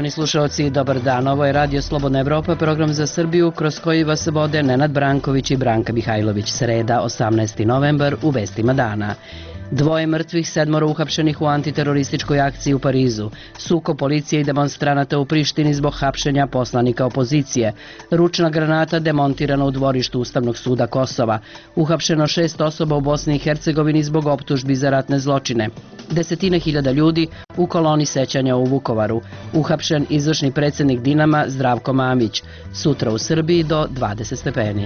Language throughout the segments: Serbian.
Poštovani slušalci, dobar dan. Ovo je Radio Slobodna Evropa, program za Srbiju kroz koji vas vode Nenad Branković i Branka Mihajlović. Sreda, 18. novembar, u vestima dana. 2 mrtvih, 7 uhapšenih u antiterorističkoj akciji u Parizu. Sukob policije i demonstranata u Prištini zbog hapšenja poslanika opozicije. Ručna granata demontirana u dvorištu Ustavnog suda Kosova. Uhapšeno 6 osoba u Bosni i Hercegovini zbog optužbi za ratne zločine. Desetine hiljada ljudi u koloni sećanja u Vukovaru. Uhapšen izvršni predsjednik Dinama Zdravko Mamić. Sutra u Srbiji do 20 stepeni.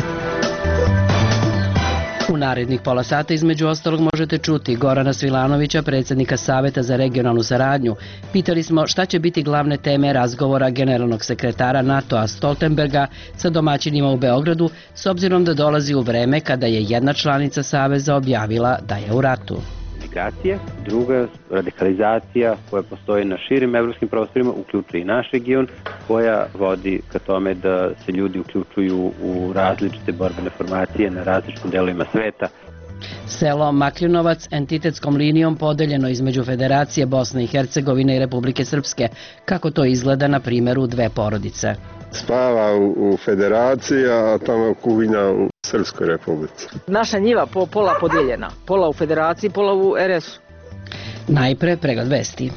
U narednih pola sata između ostalog možete čuti Gorana Svilanovića, predsjednika Saveta za regionalnu saradnju. Pitali smo šta će biti glavne teme razgovora generalnog sekretara NATO-a Stoltenberga sa domaćinima u Beogradu, s obzirom da dolazi u vreme kada je jedna članica Saveza objavila da je u ratu. Migracije, druga radikalizacija koja postoji na širim evropskim prostorima, uključuje i naš region, koja vodi ka tome da se ljudi uključuju u različite borbene formacije na različitim delovima sveta. Selo Makljinovac entitetskom linijom podeljeno između Federacije Bosne i Hercegovine i Republike Srpske. Kako to izgleda na primjeru 2 porodice? Spava u Federaciji, a tamo kuhinja u Srpskoj republici. Naša njiva pola podijeljena. Pola u Federaciji, pola u RS-u. Najpre pregled vesti.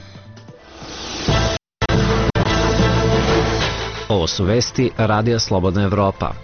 Ovo su vesti Radija Slobodna Evropa.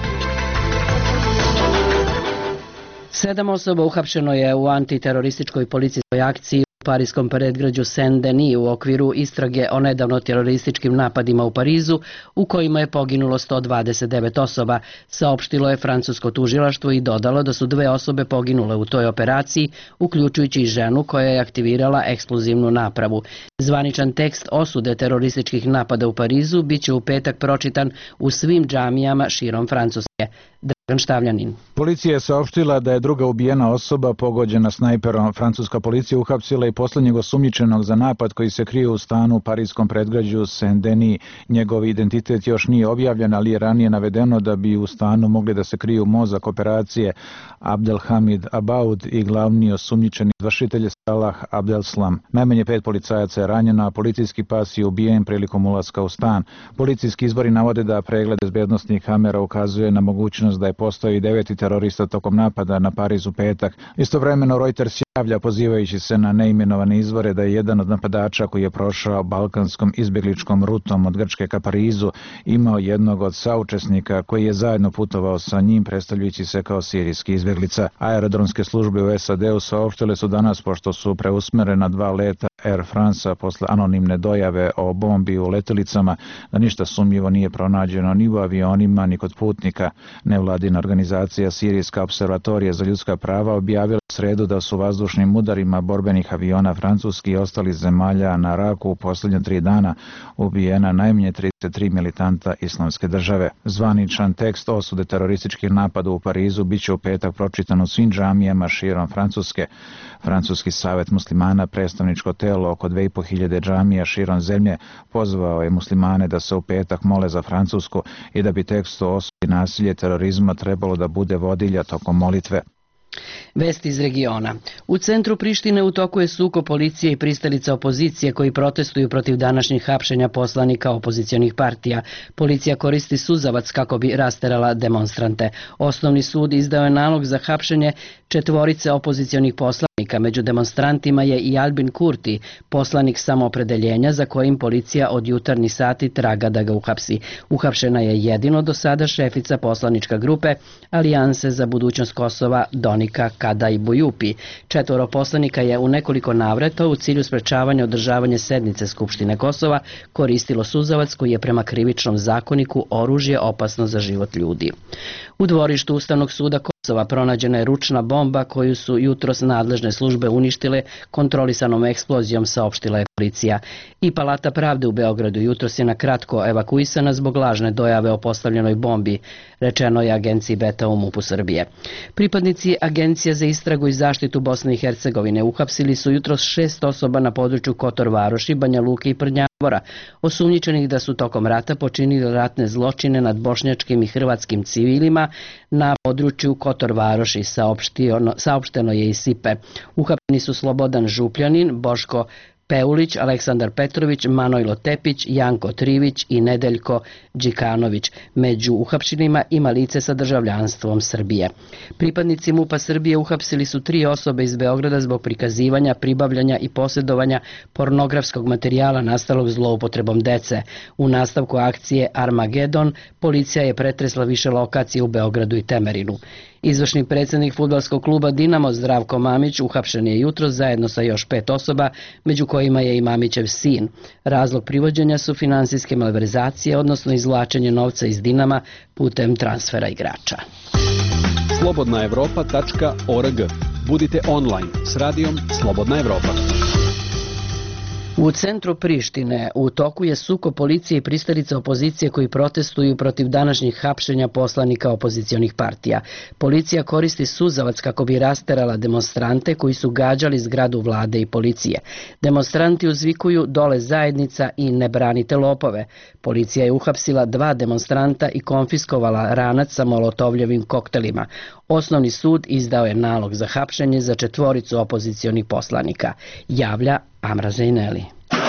7 osoba uhapšeno je u antiterorističkoj policijskoj akciji u parijskom predgrađu Saint-Denis u okviru istrage o nedavno terorističkim napadima u Parizu, u kojima je poginulo 129 osoba, saopštilo je francusko tužilaštvo i dodalo da su 2 osobe poginule u toj operaciji, uključujući i ženu koja je aktivirala eksplozivnu napravu. Zvaničan tekst osude terorističkih napada u Parizu biće u petak pročitan u svim džamijama širom Francuske. Dragan Štavljanin. Policija je saopštila da je druga ubijena osoba pogođena snajperom. Francuska policija uhapsila i posljednjeg osumnjičenog za napad koji se krije u stanu u parijskom predgrađu Saint-Denis. Njegov identitet još nije objavljen, ali je ranije navedeno da bi u stanu mogli da se kriju mozak operacije Abdelhamid Abaoud i glavni osumnjičeni izvršitelj Salah Abdeslam. Najmanje 5 policajaca je ranjeno, a policijski pas je ubijen prilikom ulaska u stan. Policijski izvori navode da pregled bezbednosnih kamera ukazuje na mogućnost da je postao i 9. terorista tokom napada na Pariz u petak. Istovremeno Reuters javlja, pozivajući se na neimenovane izvore, da je jedan od napadača koji je prošao balkanskom izbjegličkom rutom od Grčke ka Parizu imao jednog od saučesnika koji je zajedno putovao sa njim, predstavljajući se kao sirijski izbjeglica. Aerodromske službe u SAD-u saopštile su danas, pošto su preusmerena 2 leta Air France-a posle anonimne dojave o bombi u letjelicama, da ništa sumnjivo nije pronađeno ni u avionima ni kod putnika. Nevladina organizacija Sirijska observatorija za ljudska prava objavila u sredu da su vazdušnim udarima borbenih aviona francuskih i ostalih zemalja na Raku u posljednje 3 dana ubijena najmanje 33 militanta Islamske države. Zvaničan tekst osude terorističkih napada u Parizu biće u petak pročitan u svim džamijama širom Francuske. Francuski savet muslimana, predstavničko telo oko 2500 džamija širom zemlje, pozvao je muslimane da se u petak mole za Francusku i da bi tekst o osudi nasilje terorizma trebalo da bude vodilja tokom molitve. Vesti iz regiona. U centru Prištine u toku je sukob policije i pristalica opozicije koji protestuju protiv današnjih hapšenja poslanika opozicionih partija. Policija koristi suzavac kako bi rasterala demonstrante. Osnovni sud izdao je nalog za hapšenje 4 opozicionih poslanika. Među demonstrantima je i Albin Kurti, poslanik samoopredeljenja za kojim policija od jutarnjih sati traga da ga uhapsi. Uhapšena je jedino do sada šefica poslaničke grupe Alijanse za budućnost Kosova Donika Kadaj Bujupi. 4 poslanika je u nekoliko navrata u cilju sprečavanja održavanja sednice Skupštine Kosova koristilo suzavac koji je prema krivičnom zakoniku oružje opasno za život ljudi. U dvorištu Ustavnog suda Kosova pronađena je ručna bomba koju su jutros nadležne službe uništile kontrolisanom eksplozijom, saopštila je policija. I Palata pravde u Beogradu jutros je na kratko evakuisana zbog lažne dojave o postavljenoj bombi, rečeno je agenciji Beta u MUP-u Srbije. Pripadnici Agencije za istragu i zaštitu Bosne i Hercegovine uhapsili su jutros 6 osoba na području Kotor Varoši, Banja Luke i Prnjavora, osumnjičenih da su tokom rata počinili ratne zločine nad bošnjačkim i hrvatskim civilima na području Kotor Varoši, saopšteno je iz SIPE. Uhapšeni su Slobodan Župljanin, Boško Peulić, Aleksandar Petrović, Manojlo Tepić, Janko Trivić i Nedeljko Đikanović. Među uhapšenima ima lice sa državljanstvom Srbije. Pripadnici MUP-a Srbije uhapsili su 3 osobe iz Beograda zbog prikazivanja, pribavljanja i posjedovanja pornografskog materijala nastalog zloupotrebom dece. U nastavku akcije Armagedon policija je pretresla više lokacije u Beogradu i Temerinu. Izvršni predsjednik fudbalskog kluba Dinamo Zdravko Mamić uhapšen je jutros zajedno sa još 5 osoba, među kojima je i Mamićev sin. Razlog privođenja su finansijske malverzacije, odnosno izvlačenje novca iz Dinama putem transfera igrača. slobodnaevropa.org. Budite online s radijom Slobodna Evropa. U centru Prištine u toku je sukob policije i pristalica opozicije koji protestuju protiv današnjih hapšenja poslanika opozicionih partija. Policija koristi suzavac kako bi rasterala demonstrante koji su gađali zgradu vlade i policije. Demonstranti uzvikuju dole zajednica i ne branite lopove. Policija je uhapsila 2 demonstranta i konfiskovala ranac sa molotovljevim koktelima. Osnovni sud izdao je nalog za hapšenje za 4 opozicionih poslanika, javlja Amra Zejneli.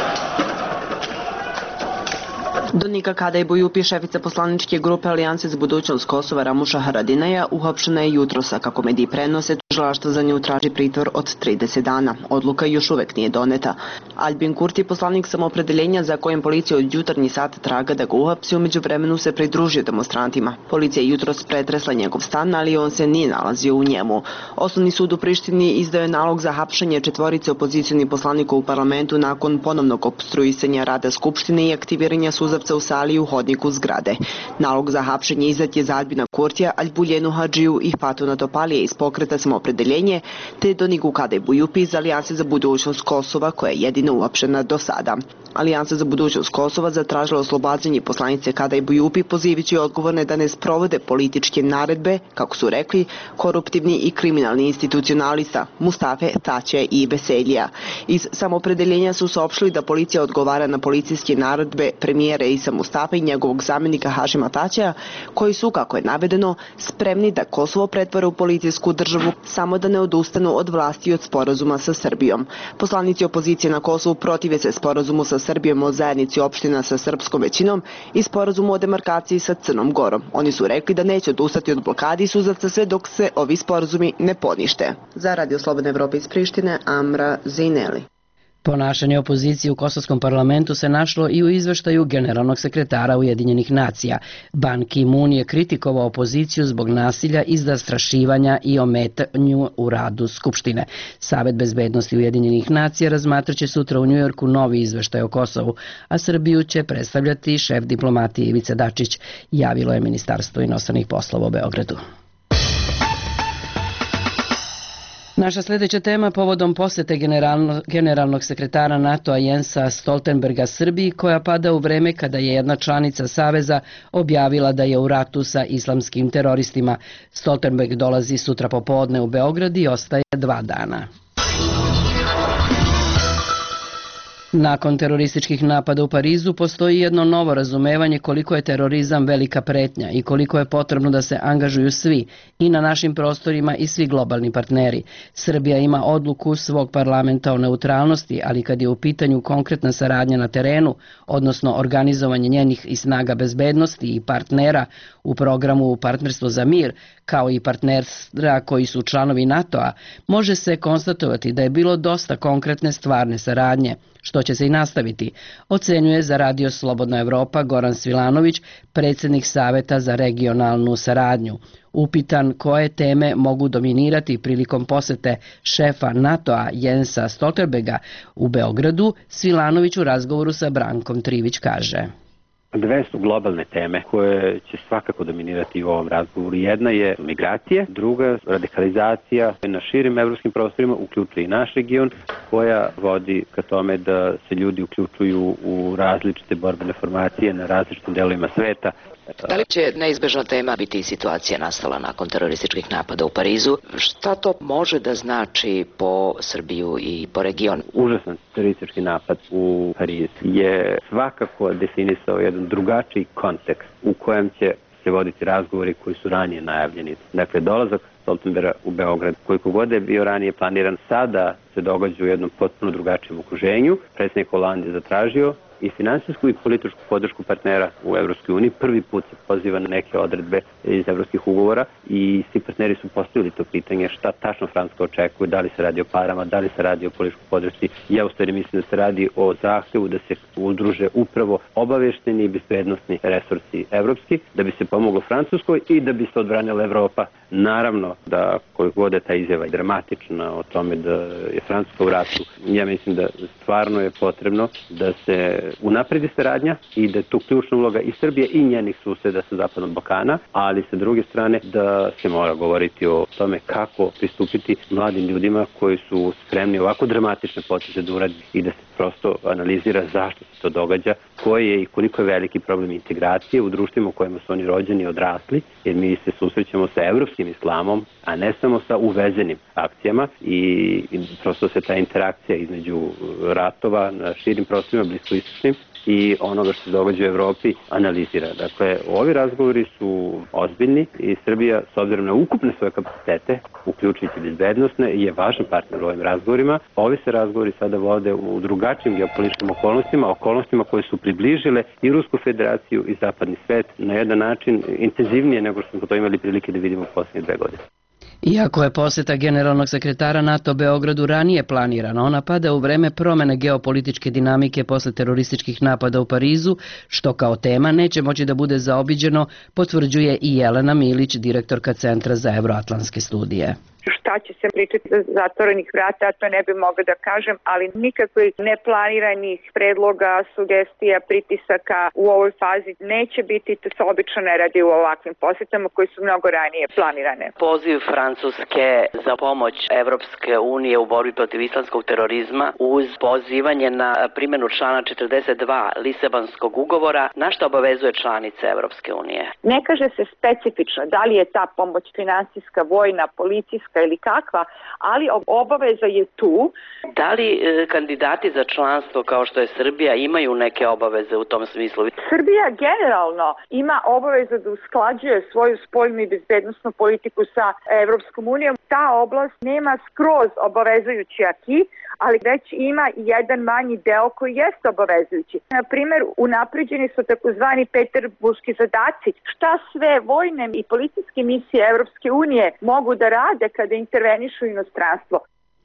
Donika Kadaj Bujupi, šefica poslaničke grupe Alijanse za budućnost Kosova Ramuša Haradinaja, uhapšena je jutrosa. Kako mediji prenose, tužilaštvo za nju traži pritvor od 30 dana. Odluka još uvek nije doneta. Albin Kurti, poslanik Samoopredeljenja za kojem policija od jutarnji sat traga da ga uhapsi, umeđu vremenu se pridružio demonstrantima. Policija je jutros pretresla njegov stan, ali on se nije nalazio u njemu. Osnovni sud u Prištini izdao je nalog za hapšenje 4 opozicionih poslanika u parlamentu nakon ponovnog opstruisanja rada Skupštine i aktiviranja suzavca u sali i u hodniku zgrade. Nalog za hapšenje izdat je za Albina Kurtija, Albuljenu Hadžiju i Fatuna Topalije iz pokreta Samoopredeljenje, te Doniku Kadaj Bujupi iz Alijanse za budućnost Kosova, koja je jedina uhapšena do sada. Alijansa za budućnost Kosova zatražila oslobađanje poslanice Kadaj Bujupi, pozivajući odgovorne da ne sprovode političke naredbe, kako su rekli, koruptivni i kriminalni institucionalista Mustafe Taće i Veselija. Iz Samoopredeljenja su saopštili da policija odgovara na policijske naredbe premijera Isa Mustafa i njegovog zamjenika Hašima Taćeja, koji su, kako je navedeno, spremni da Kosovo pretvore u policijsku državu samo da ne odustanu od vlasti i od sporazuma sa Srbijom. Poslanici opozicije na Kosovu protive se sporazumu sa Srbijom o zajednici opština sa srpskom većinom i sporazumu o demarkaciji sa Crnom Gorom. Oni su rekli da neće odustati od blokadi i suzavca sve dok se ovi sporazumi ne ponište. Za Radio Slobodna Evropa iz Prištine, Amra Zejneli. Ponašanje opozicije u kosovskom parlamentu se našlo i u izveštaju generalnog sekretara Ujedinjenih nacija. Ban Ki-moon je kritikovao opoziciju zbog nasilja i zastrašivanja i ometanju u radu Skupštine. Savet bezbednosti Ujedinjenih nacija razmatraće sutra u Njujorku novi izveštaj o Kosovu, a Srbiju će predstavljati šef diplomatije Ivica Dačić, javilo je Ministarstvo inostranih poslova u Beogradu. Naša sljedeća tema povodom posete generalnog sekretara NATO-a Jensa Stoltenberga Srbiji, koja pada u vreme kada je jedna članica Saveza objavila da je u ratu sa islamskim teroristima. Stoltenberg dolazi sutra popodne u Beograd i ostaje 2 dana. Nakon terorističkih napada u Parizu postoji jedno novo razumevanje koliko je terorizam velika pretnja i koliko je potrebno da se angažuju svi i na našim prostorima i svi globalni partneri. Srbija ima odluku svog parlamenta o neutralnosti, ali kad je u pitanju konkretna saradnja na terenu, odnosno organizovanje njenih i snaga bezbednosti i partnera u programu Partnerstvo za mir, kao i partnera koji su članovi NATO-a, može se konstatovati da je bilo dosta konkretne stvarne saradnje, što će se i nastaviti, ocenjuje za Radio Slobodna Evropa Goran Svilanović, predsjednik Saveta za regionalnu saradnju. Upitan koje teme mogu dominirati prilikom posete šefa NATO-a Jensa Stoltenberga u Beogradu, Svilanović u razgovoru sa Brankom Trivić kaže: 2 su globalne teme koje će svakako dominirati u ovom razgovoru. Jedna je migracije, druga radikalizacija na širim evropskim prostorima, uključuje i naš region, koja vodi ka tome da se ljudi uključuju u različite borbene formacije na različitim delovima sveta. Da li će neizbežna tema biti situacija nastala nakon terorističkih napada u Parizu? Šta to može da znači po Srbiju i po regionu? Užasan teroristički napad u Parizu je svakako definisao jedan drugačiji kontekst u kojem će se voditi razgovori koji su ranije najavljeni. Dakle, dolazak Stoltenberga u Beograd, koliko god je bio ranije planiran, sada se događa u jednom potpuno drugačijem okruženju. Predsjednik Hollande je zatražio i finansijsku i političku podršku partnera u Evropskoj uniji. Prvi put se poziva na neke odredbe iz evropskih ugovora i svi partneri su postavili to pitanje šta tačno Francuska očekuje, da li se radi o parama, da li se radi o političkoj podršci. Ja u stvari mislim da se radi o zahtevu da se udruže upravo obavešteni i bezbednosni resursi evropski, da bi se pomoglo Francuskoj i da bi se odbranila Evropa. Naravno da koliko god je ta izjava dramatična o tome da je Francuska u ratu, ja mislim da stvarno je potrebno da se unapredi saradnja i da je tu ključna uloga i Srbije i njenih suseda sa Zapadnog Balkana, ali sa druge strane da se mora govoriti o tome kako pristupiti mladim ljudima koji su spremni ovako dramatične poteze da uradi i da se prosto analizira zašto se to događa, koji je i koliko je veliki problem integracije u društvima u kojima su oni rođeni i odrasli, jer mi se susrećemo sa evropskim islamom, a ne samo sa uvezenim akcijama i prosto se ta interakcija između ratova na širim prostorima bliskoistočnim i onoga što se događa u Evropi analizira. Dakle, ovi razgovori su ozbiljni i Srbija, s obzirom na ukupne svoje kapacitete, uključujući bezbednosne, je važan partner u ovim razgovorima. Ovi se razgovori sada vode u drugačijim geopolitičkim okolnostima koje su približile i Rusku federaciju i zapadni svet na jedan način intenzivnije nego što smo to imali prilike da vidimo u posljednje 2 godine. Iako je poseta generalnog sekretara NATO Beogradu ranije planirana, ona pada u vreme promene geopolitičke dinamike posle terorističkih napada u Parizu, što kao tema neće moći da bude zaobiđeno, potvrđuje i Jelena Milić, direktorka Centra za evroatlantske studije. Šta će se pričati za zatvorenih vrata, to ne bi mogla da kažem, ali nikakvih neplaniranih predloga, sugestija, pritisaka u ovoj fazi neće biti, to se obično ne radi u ovakvim posetama koji su mnogo ranije planirane. Poziv Francuske za pomoć Evropske unije u borbi protiv islamskog terorizma uz pozivanje na primjenu člana 42 Lisabonskog ugovora, na što obavezuje članice Evropske unije? Ne kaže se specifično da li je ta pomoć finansijska, vojna, policijska ili kakva, ali obaveza je tu. Da li kandidati za članstvo kao što je Srbija imaju neke obaveze u tom smislu? Srbija generalno ima obavezu da usklađuje svoju spoljnu i bezbednosnu politiku sa Evropskom unijom. Ta oblast nema skroz obavezujući aki, ali već ima jedan manji deo koji jeste obavezujući. Na primjer, unapređeni su takozvani peterburški zadaci. Šta sve vojne i policijske misije Evropske unije mogu da rade kada intervenišu inostranstvo?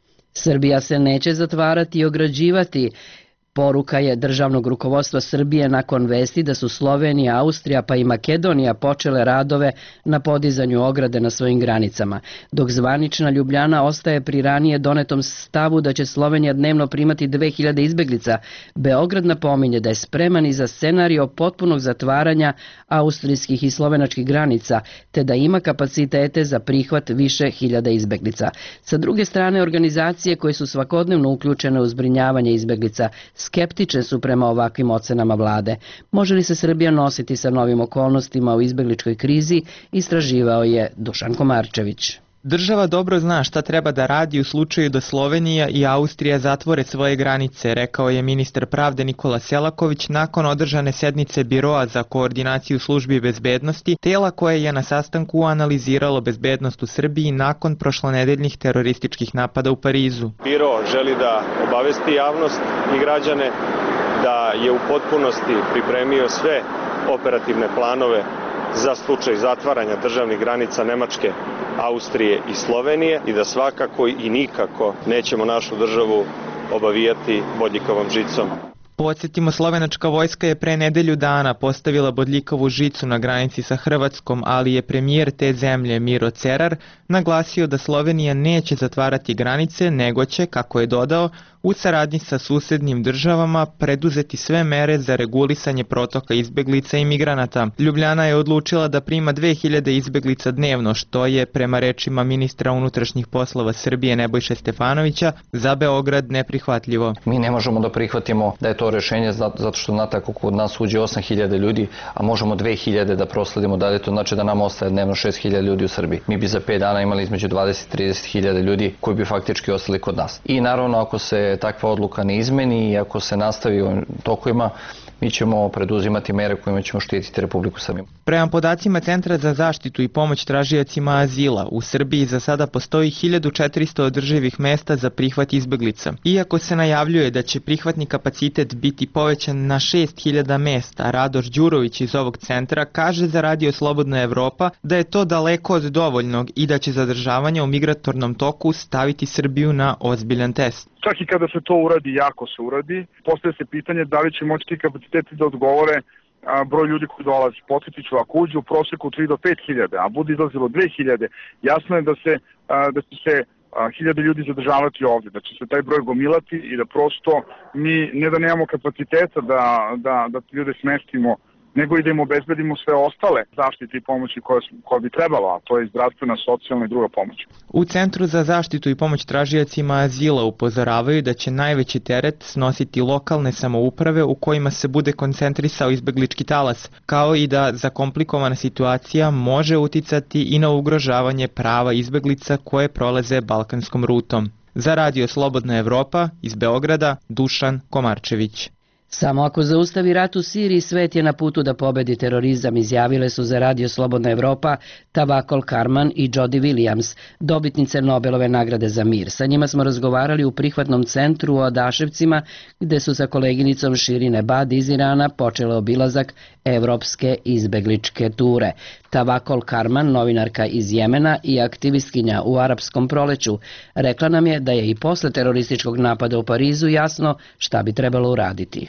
Srbija se neće zatvarati i ograđivati. Poruka je državnog rukovodstva Srbije nakon vesti da su Slovenija, Austrija pa i Makedonija počele radove na podizanju ograde na svojim granicama, dok zvanična Ljubljana ostaje pri ranije donetom stavu da će Slovenija dnevno primati 2000 izbeglica. Beograd napominje da je spreman i za scenario potpunog zatvaranja austrijskih i slovenačkih granica, te da ima kapacitete za prihvat više hiljada izbeglica. Sa druge strane, organizacije koje su svakodnevno uključene u zbrinjavanje izbeglica skeptične su prema ovakvim ocenama vlade. Može li se Srbija nositi sa novim okolnostima u izbegličkoj krizi, istraživao je Dušan Komarčević. Država dobro zna šta treba da radi u slučaju da Slovenija i Austrija zatvore svoje granice, rekao je ministar pravde Nikola Selaković nakon održane sednice Biroa za koordinaciju službi bezbednosti, tela koje je na sastanku analiziralo bezbednost u Srbiji nakon prošlonedeljnih terorističkih napada u Parizu. Biro želi da obavesti javnost i građane da je u potpunosti pripremio sve operativne planove za slučaj zatvaranja državnih granica Nemačke, Austrije i Slovenije i da svakako i nikako nećemo našu državu obavijati bodljikavom žicom. Podsjetimo, slovenačka vojska je pre nedelju dana postavila bodljikavu žicu na granici sa Hrvatskom, ali je premijer te zemlje Miro Cerar naglasio da Slovenija neće zatvarati granice, nego će, kako je dodao, u saradnji sa susednim državama preduzeti sve mere za regulisanje protoka izbeglica i migranata. Ljubljana je odlučila da prima 2000 izbeglica dnevno, što je, prema rečima ministra unutrašnjih poslova Srbije Nebojše Stefanovića, za Beograd neprihvatljivo. Mi ne možemo da prihvatimo da je to rešenje zato što znate kako kod nas uđe 8000 ljudi, a možemo 2000 da prosledimo dalje, to znači da nam ostaje dnevno 6000 ljudi u Srbiji. Mi bi za 5 dana imali između 20 i 30 hiljada ljudi koji bi faktički ostali kod nas. I naravno ako se se takva odluka ne izmeni i ako se nastavi ovim tokovima, mi ćemo preduzimati mere kojima ćemo štititi Republiku Srbiju. Prema podacima Centra za zaštitu i pomoć tražiocima azila, u Srbiji za sada postoji 1400 održivih mesta za prihvat izbeglica. Iako se najavljuje da će prihvatni kapacitet biti povećan na 6000 mesta, Radoš Đurović iz ovog centra kaže za Radio Slobodna Evropa da je to daleko od dovoljnog i da će zadržavanje u migratornom toku staviti Srbiju na ozbiljan test. Čak i kada se to uradi, jako se uradi, postaje se pitanje da li će moći ti kapaciteti da odgovore broj ljudi koji dolazi. Podsjetit ću, ako uđe u proseku 3 do 5 hiljada, a bude izlazilo 2000, jasno je da će se 1000 ljudi zadržavati ovdje, da će se taj broj gomilati i da prosto mi ne da nemamo kapaciteta da ljude smestimo, nego i da im obezbedimo sve ostale zaštite i pomoći koje bi trebalo, a to je zdravstvena, socijalna i druga pomoć. U Centru za zaštitu i pomoć tražiocima azila upozoravaju da će najveći teret snositi lokalne samouprave u kojima se bude koncentrisao izbeglički talas, kao i da zakomplikovana situacija može uticati i na ugrožavanje prava izbeglica koje prolaze balkanskom rutom. Za Radio Slobodna Evropa iz Beograda, Dušan Komarčević. Samo ako zaustavi rat u Siriji, svet je na putu da pobedi terorizam, izjavile su za Radio Slobodna Evropa Tawakkol Karman i Jody Williams, dobitnice Nobelove nagrade za mir. Sa njima smo razgovarali u prihvatnom centru u Odaševcima, gde su sa koleginicom Shirin Ebadi iz Irana počele obilazak evropske izbegličke ture. Tawakkol Karman, novinarka iz Jemena i aktivistkinja u arapskom proleću, rekla nam je da je i posle terorističkog napada u Parizu jasno šta bi trebalo uraditi.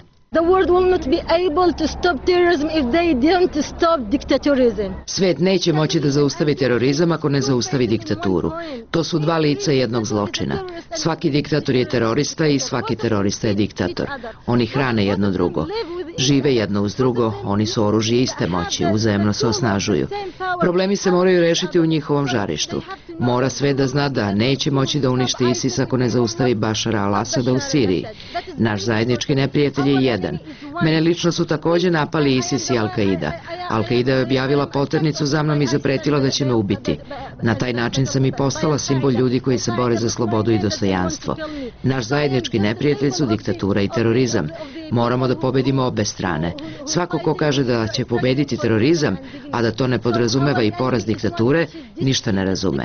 Svet neće moći da zaustavi terorizam ako ne zaustavi diktaturu. To su dva lica jednog zločina. Svaki diktator je terorista i svaki terorista je diktator. Oni hrane jedno drugo. Žive jedno uz drugo, oni su oružje iste moći, uzajemno se osnažuju. Problemi se moraju rešiti u njihovom žarištu. Mora sve da zna da neće moći da uništi ISIS ako ne zaustavi Bašara al-Asada u Siriji. Naš zajednički neprijatelj je jedan. Mene lično su također napali ISIS i Al-Qaida. Al-Qaida je objavila poternicu za mnom i zapretila da će me ubiti. Na taj način sam i postala simbol ljudi koji se bore za slobodu i dostojanstvo. Naš zajednički neprijatelj su diktatura i terorizam. Moramo da pobedimo obe strane. Svako ko kaže da će pobediti terorizam, a da to ne podrazumeva i poraz diktature, ništa ne razume.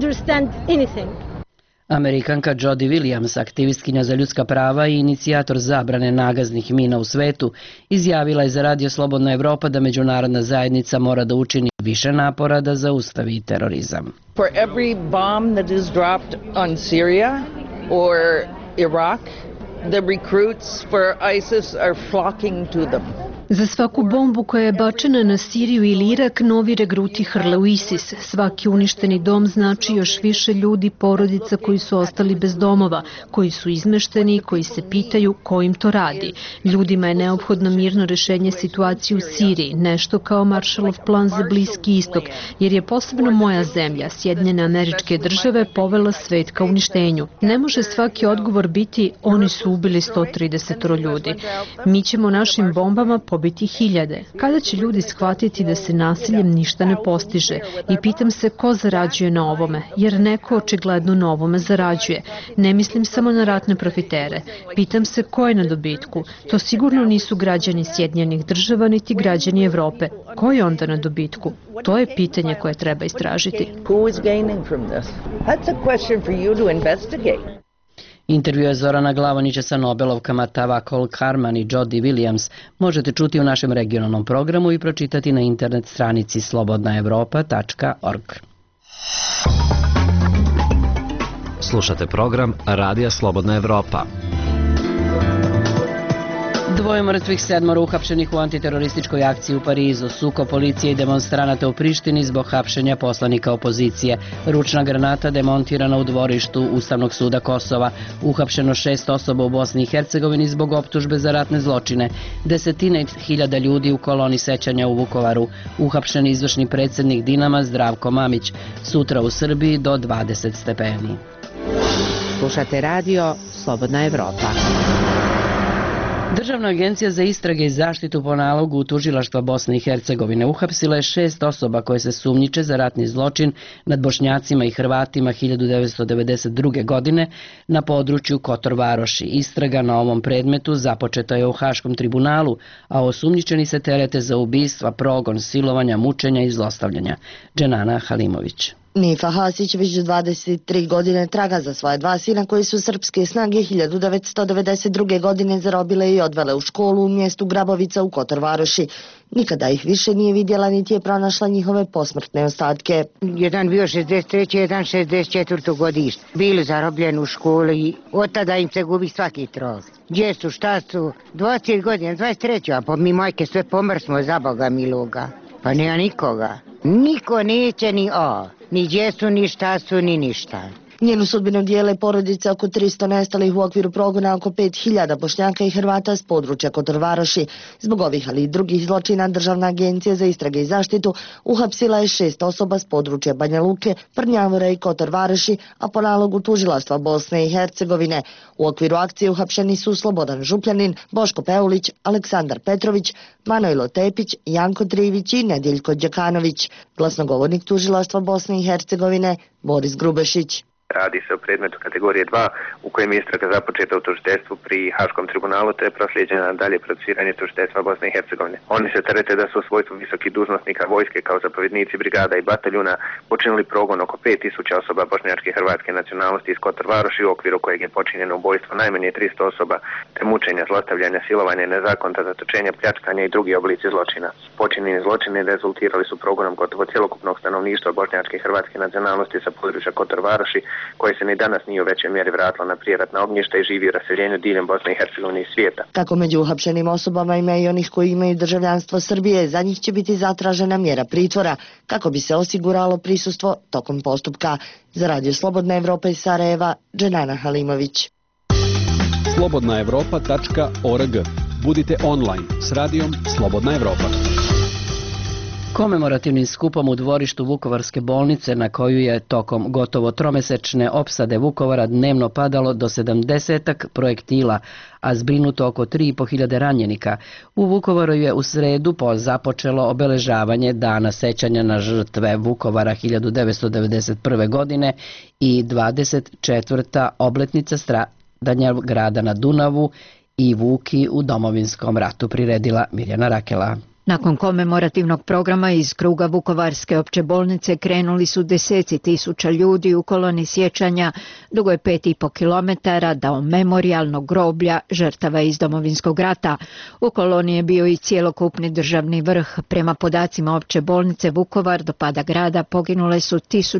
Amerikanka Jody Williams, aktivistkinja za ljudska prava i inicijator zabrane nagaznih mina u svetu, izjavila je za Radio Slobodna Evropa da međunarodna zajednica mora da učini više napora da zaustavi terorizam. For every bomb that is dropped on Syria or Iraq, the recruits for ISIS are flocking to them. Za svaku bombu koja je bačena na Siriju ili Irak, novi regruti hrle u ISIS. Svaki uništeni dom znači još više ljudi, porodica koji su ostali bez domova, koji su izmešteni, koji se pitaju ko im to radi. Ljudima je neophodno mirno rešenje situacije u Siriji, nešto kao Marshallov plan za Bliski istok, jer je posebno moja zemlja, Sjedinjene Američke Države, povela svet ka uništenju. Ne može svaki odgovor biti oni su ubili 130 ljudi. Mi ćemo našim bombama pobiti hiljade. Kada će ljudi shvatiti da se nasiljem ništa ne postiže? I pitam se ko zarađuje na ovome, jer neko očigledno na ovome zarađuje. Ne mislim samo na ratne profitere. Pitam se ko je na dobitku. To sigurno nisu građani Sjedinjenih Država niti građani Evrope. Ko je onda na dobitku? To je pitanje koje treba istražiti. Intervjue Zorana Glavonića sa Nobelovkama Tawakkol Karman i Jody Williams možete čuti u našem regionalnom programu i pročitati na internet stranici slobodnaevropa.org. Slušate program Radija Slobodna Evropa. 2 mrtvih, 7 uhapšenih u antiterorističkoj akciji u Parizu, sukob policije i demonstranata u Prištini zbog hapšenja poslanika opozicije, ručna granata demontirana u dvorištu Ustavnog suda Kosova, uhapšeno 6 osoba u Bosni i Hercegovini zbog optužbe za ratne zločine, desetine hiljada ljudi u koloni sećanja u Vukovaru, uhapšen izvršni predsjednik Dinama Zdravko Mamić, sutra u Srbiji do 20 stepeni. Slušate radio Slobodna Evropa. Državna agencija za istrage i zaštitu po nalogu tužilaštva Bosne i Hercegovine uhapsila je 6 osoba koje se sumnjiče za ratni zločin nad Bošnjacima i Hrvatima 1992. godine na području Kotor Varoši. Istraga na ovom predmetu započeta je u Haškom tribunalu, a osumnjičeni se terete za ubistva, progon, silovanja, mučenja i zlostavljanja. Dženana Halimović. Nifa Hasić već 23 godine traga za svoje 2 sina koji su srpske snage 1992. godine zarobile i odvele u školu u mjestu Grabovica u Kotor Varoši. Nikada ih više nije vidjela niti je pronašla njihove posmrtne ostatke. Jedan bio 63. jedan 64. godište. Bili zarobljeni u školi i od tada im se gubi svaki trag. Gdje su, šta su? 20 godina, 23. A po mi majke sve pomrsmo za Boga miloga. Pa nema nikoga. Niko neće ni ni gdje su, ni šta su, ni ništa. Njenu sudbinu dijele porodice oko 300 nestalih u okviru progona oko 5000 Bošnjaka i Hrvata s područja Kotor Varoši. Zbog ovih, ali i drugih zločina, Državna agencija za istrage i zaštitu uhapsila je 6 osoba s područja Banja Luke, Prnjavora i Kotor Varoši, a po nalogu tužilaštva Bosne i Hercegovine. U okviru akcije uhapšeni su Slobodan Župljanin, Boško Peulić, Aleksandar Petrović, Manojlo Tepić, Janko Trivić i Nedjeljko Đekanović. Glasnogovornik tužilaštva Bosne i Hercegovine Boris Grubešić. Radi se o predmetu kategorije 2 u kojem je istraga započeta u tužiteljstvu pri Haškom tribunalu te je proslijeđena na dalje procesuiranje tužiteljstva Bosne i Hercegovine. Oni se terete da su u svojstvu visokih dužnosnika vojske kao zapovjednici brigada i bataljuna počinili progon oko 5000 osoba bošnjačke i hrvatske nacionalnosti iz Kotor Varoši u okviru kojeg je počinjeno ubojstvo najmanje 300 osoba te mučenja, zlostavljanja, silovanja, nezakonita zatočenja, pljačkanja i drugi oblici zločina. Počinjeni zločini rezultirali su progonom gotovo cjelokupnog stanovništva bošnjačke i hrvatske nacionalnosti sa područja Kotor Varoši, koje se ni danas nije u većoj mjeri vratilo na prijeratna ognjišta i živi u raseljenju diljem Bosne i Hercegovine i svijeta. Kako među uhapšenim osobama ima i onih koji imaju državljanstvo Srbije, za njih će biti zatražena mjera pritvora kako bi se osiguralo prisustvo tokom postupka. Za Radio Slobodna Evropa iz Sarajeva, Dženana Halimović. slobodnaevropa.org. Budite online s radijom Slobodna Evropa. Komemorativnim skupom u dvorištu Vukovarske bolnice, na koju je tokom gotovo tromesečne opsade Vukovara dnevno padalo do 70 projektila, a zbrinuto oko 3500 ranjenika, u Vukovaru je u sredu započelo obeležavanje Dana sećanja na žrtve Vukovara 1991. godine i 24. obletnica stradanja grada na Dunavu i Vuki u Domovinskom ratu, priredila Mirjana Rakela. Nakon komemorativnog programa iz kruga Vukovarske opće bolnice krenuli su deseci tisuća ljudi u koloni sjećanja dugoj 5,5 kilometara do memorijalnog groblja žrtava iz Domovinskog rata. U koloni je bio i cjelokupni državni vrh. Prema podacima opće bolnice Vukovar do pada grada poginule su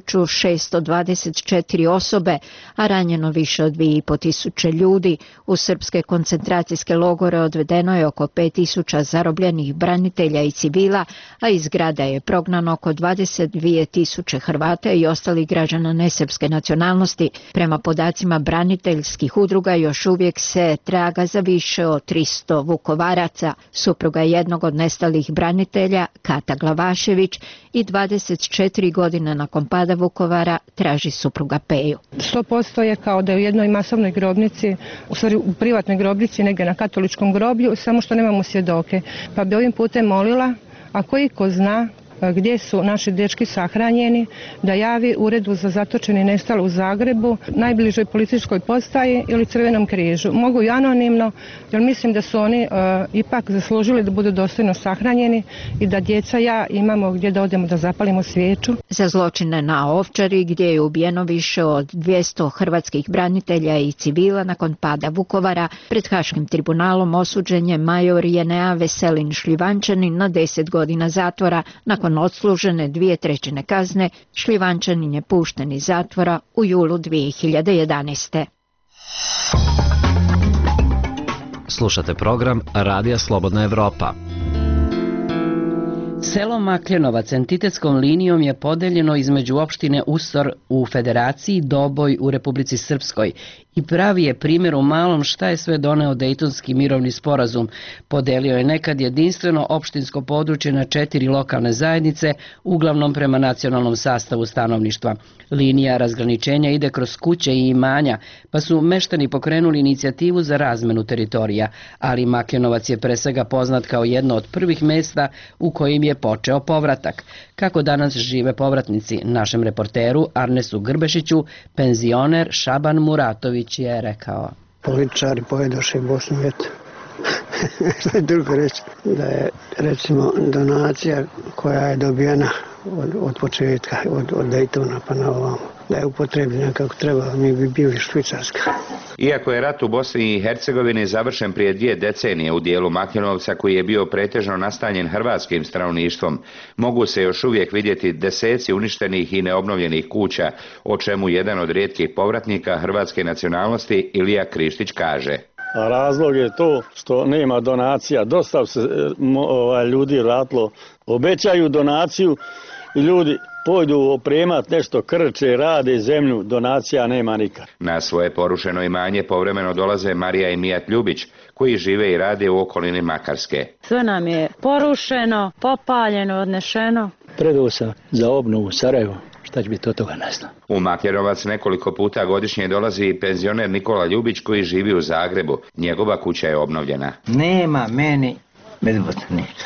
1624 osobe, a ranjeno više od 2500 ljudi. U srpske koncentracijske logore odvedeno je oko 5000 zarobljenih branitelja i civila, a iz grada je prognano oko 22.000 Hrvata i ostalih građana nesrpske nacionalnosti. Prema podacima braniteljskih udruga još uvijek se traga za više od 300 Vukovaraca. Supruga jednog od nestalih branitelja, Kata Glavašević, i 24 godine nakon pada Vukovara traži supruga Peju. 100% je kao da je u jednoj masovnoj grobnici, u stvari u privatnoj grobnici, negdje na katoličkom groblju, samo što nemamo svjedoke. Pa bi ovim putem molila, ako iko zna gdje su naši dečki sahranjeni, da javi Uredu za zatočene i nestale u Zagrebu, najbližoj policijskoj postaji ili Crvenom križu. Mogu i anonimno, jer mislim da su oni ipak zaslužili da budu dostojno sahranjeni i da djeca ja imamo gdje da odemo da zapalimo svijeću. Za zločine na Ovčari, gdje je ubijeno više od 200 hrvatskih branitelja i civila nakon pada Vukovara, pred Haškim tribunalom osuđen je major Jenea Veselin Šljivančanin na 10 godina zatvora. Nakon odslužene 2/3 kazne, Šljivančanin je pušten iz zatvora u julu 2011. Slušate program Radija Slobodna Evropa. Selo Makljenovac entitetskom linijom je podeljeno između opštine Usor u Federaciji, Doboj u Republici Srpskoj i pravi je primjer u malom šta je sve doneo Dejtonski mirovni sporazum. Podelio je nekad jedinstveno opštinsko područje na 4 lokalne zajednice, uglavnom prema nacionalnom sastavu stanovništva. Linija razgraničenja ide kroz kuće i imanja, pa su meštani pokrenuli inicijativu za razmenu teritorija, ali Makljenovac je pre svega poznat kao jedno od prvih mesta u kojim je počeo povratak. Kako danas žive povratnici, našem reporteru Arnesu Grbešiću, penzioner Šaban Muratović je rekao. Političari pojedoše Bosnu vjetu. Što je drugo reći? Da je, recimo, donacija koja je dobijena od početka, od Dejtona pa na ovamo, da je upotrebljena kako treba, mi bi bili Švicarska. Iako je rat u Bosni i Hercegovini završen prije 2 decenije u dijelu Makljenovca koji je bio pretežno nastanjen hrvatskim stanovništvom, mogu se još uvijek vidjeti deseci uništenih i neobnovljenih kuća, o čemu jedan od rijetkih povratnika hrvatske nacionalnosti Ilija Krištić kaže. A razlog je to što nema donacija. Dosta se ljudi vratilo, obećaju donaciju i ljudi pojdu opremat nešto, krče, rade zemlju, donacija nema nikad. Na svoje porušeno imanje povremeno dolaze Marija i Mijat Ljubić, koji žive i rade u okolini Makarske. Sve nam je porušeno, popaljeno, odnešeno. Predao sam za obnovu Sarajevo. Šta će biti od toga, ne znam. U Makljenovac nekoliko puta godišnje dolazi i penzioner Nikola Ljubić koji živi u Zagrebu. Njegova kuća je obnovljena. Nema meni medvotnika.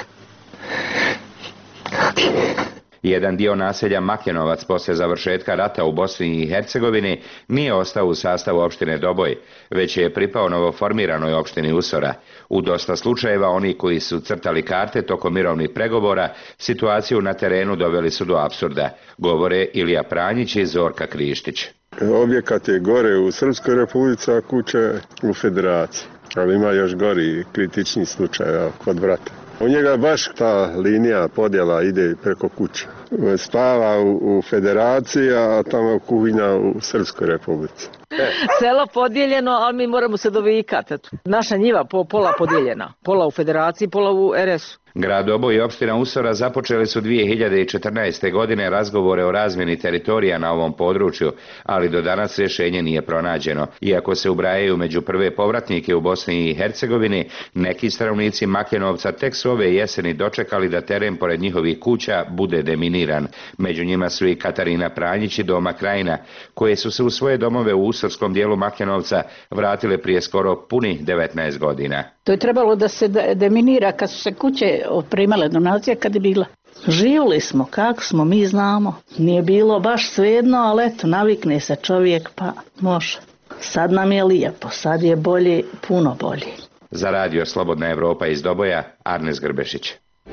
Jedan dio naselja Makljenovac poslije završetka rata u Bosni i Hercegovini nije ostao u sastavu opštine Doboj, već je pripao novoformiranoj opštini Usora. U dosta slučajeva oni koji su crtali karte tokom mirovnih pregovora situaciju na terenu doveli su do apsurda, govore Ilija Pranjić i Zorka Krištić. Objekat je gore u Srpskoj republici, a kuća u Federaciji, ali ima još gori kritični slučaj kod vrata. U njega baš ta linija podjela ide preko kuće. Spava u Federaciji, a tamo kuhinja u Srpskoj republici. Selo podijeljeno, ali mi moramo se dovikati. Naša njiva pola podijeljena. Pola u Federaciji, pola u RS-u. Grad Doboj i opština Usora započeli su 2014. godine razgovore o razmjeni teritorija na ovom području, ali do danas rješenje nije pronađeno. Iako se ubrajaju među prve povratnike u Bosni i Hercegovini, neki stanovnici Makljenovca tek su ove jeseni dočekali da teren pored njihovih kuća bude deminiran. Među njima su i Katarina Pranjić i Doma Krajina, koje su se u svoje domove u usorskom dijelu Makljenovca vratile prije skoro punih 19 godina. To je trebalo da se deminira kad su se kuće primale donacije, kad je bila. Živjeli smo, kako smo, mi znamo. Nije bilo baš svejedno, ali eto, navikne se čovjek pa može. Sad nam je lijepo, sad je bolje, puno bolje. Za radio Slobodna Evropa iz Doboja, Arnes Grbešić.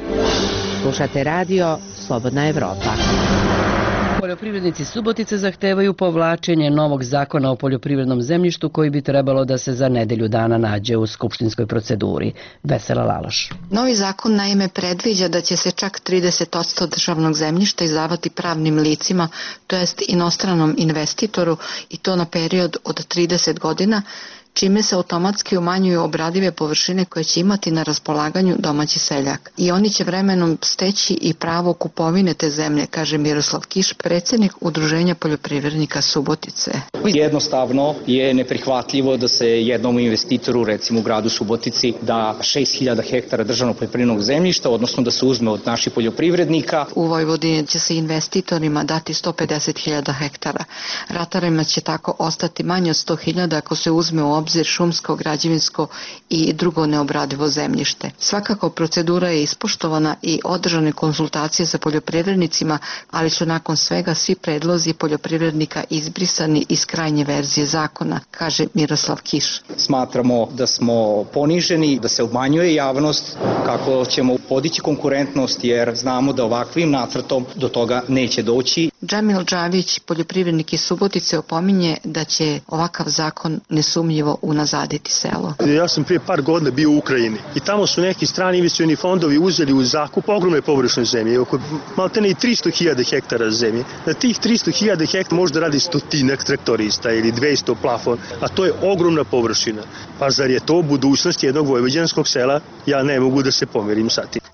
Slušate radio Slobodna Evropa. Poljoprivrednici Subotice zahtevaju povlačenje novog zakona o poljoprivrednom zemljištu koji bi trebalo da se za nedelju dana nađe u skupštinskoj proceduri. Vesela Laloš. Novi zakon naime predviđa da će se čak 30% državnog zemljišta izdavati pravnim licima, to jest inostranom investitoru, i to na period od 30 godina, čime se automatski umanjuju obradive površine koje će imati na raspolaganju domaći seljak. I oni će vremenom steći i pravo kupovine te zemlje, kaže Miroslav Kiš, predsjednik Udruženja poljoprivrednika Subotice. Jednostavno je neprihvatljivo da se jednom investitoru, recimo u gradu Subotici, da 6000 hektara državnog poljoprivrednog zemljišta, odnosno da se uzme od naših poljoprivrednika. U Vojvodini će se investitorima dati 150.000 hektara. Ratarima će tako ostati manje od 100.000 ako se uzme u obzir šumsko, građevinsko i drugo neobradivo zemljište. Svakako procedura je ispoštovana i održane konsultacije sa poljoprivrednicima, ali su nakon svega svi predlozi poljoprivrednika izbrisani iz krajnje verzije zakona, kaže Miroslav Kiš. Smatramo da smo poniženi, da se obmanjuje javnost, kako ćemo podići konkurentnost, jer znamo da ovakvim nacrtom do toga neće doći. Džamil Džavić, poljoprivrednik iz Subotice, opominje da će ovakav zakon nesumnjivo unazaditi selo. Ja sam prije par godina bio u Ukrajini i tamo su neki strani investicioni fondovi uzeli u zakup ogromne površine zemlje, oko maltene i 300.000 hektara zemlje. Na tih 300.000 hektara možda radi 100 traktorista ili 200 plafon, a to je ogromna površina. Pa zar je to budućnost jednog vojvođanskog sela? Ja ne mogu da se pomirim sa tim.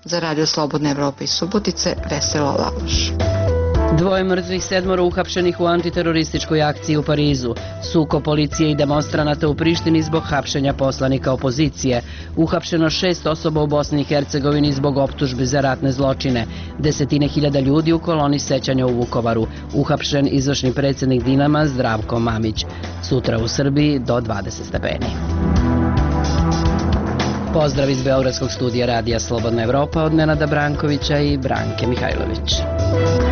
Za Radio Slobodna Evropa iz Subotice, Vesela Lavoš. 2 mrtvih, 7 uhapšenih u antiterorističkoj akciji u Parizu. Sukob policije i demonstranata u Prištini zbog hapšenja poslanika opozicije. Uhapšeno 6 osoba u Bosni i Hercegovini zbog optužbi za ratne zločine. Desetine hiljada ljudi u koloni sećanja u Vukovaru. Uhapšen izvršni predsjednik Dinama Zdravko Mamić. Sutra u Srbiji do 20 stepeni. Pozdrav iz Beogradskog studija Radija Slobodna Evropa od Nenada Brankovića i Branke Mihajlović.